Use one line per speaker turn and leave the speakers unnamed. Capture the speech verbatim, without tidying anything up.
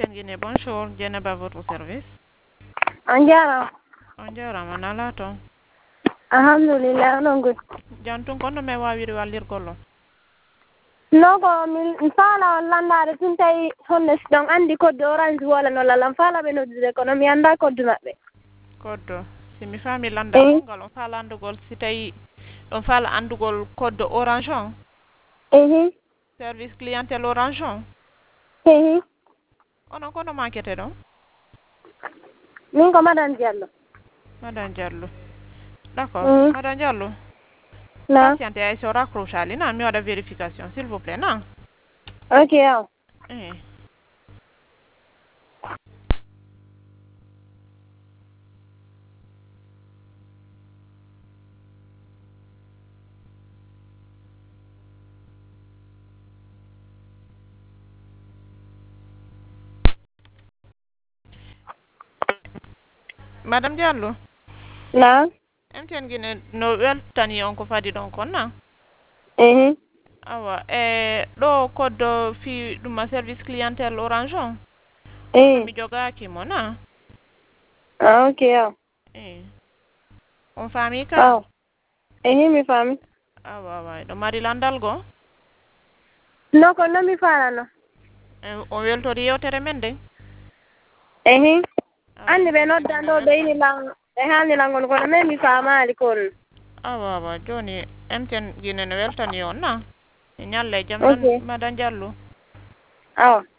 M T N Guinée, bonjour. Dieynaba à votre service.
On jarama.
On jarama nala toon.
Alhamdulillah onon godi.
Jantun kono me wawiri wallirgol on.
Non ko min faala on landade tun tawi honno si ɗon anndi code orange wala no lalam faalaɓe noddude kono mi annda code maɓɓe.
Code si mi faami landal ngal on faala andugol si tawi on faala andugol code orange on.
ehi
Service clientèle orange on.
ehi
Onon kono makete ɗon.
min ko madame Diallo.
Madame Diallo. D'accord.
Mhm.
Madame Diallo.
Non.
Patientez ay so raccroche ali na mi waɗa vérification s'il vous plaît non.
Ok aw.
Eh. Madame Diallo.
Non.
M T N Guinée no weltani on ko fadi ɗon kon na.
ehi
Awa e ɗo code fi ɗum service clientèle orange on.
ehi
Mi jogaki mo na.
ah, ok aw.
Eh. On faami ka.
aw ehi mi faami.
Awa awa ɗo mari landal go.
non ko non mi faalano.
Eh, on weltori yewtere men de.
ehi
Awa,
anndi ɓe
M T N
noddan ɗo
Guinée
ɓe yini lan ɓe haalnilangon kono mais mi faamaali kon.
Awa awa joni M T N Guinée no weltani on na. E ñalle jam
Ok.
nan Madame Diallo.
awa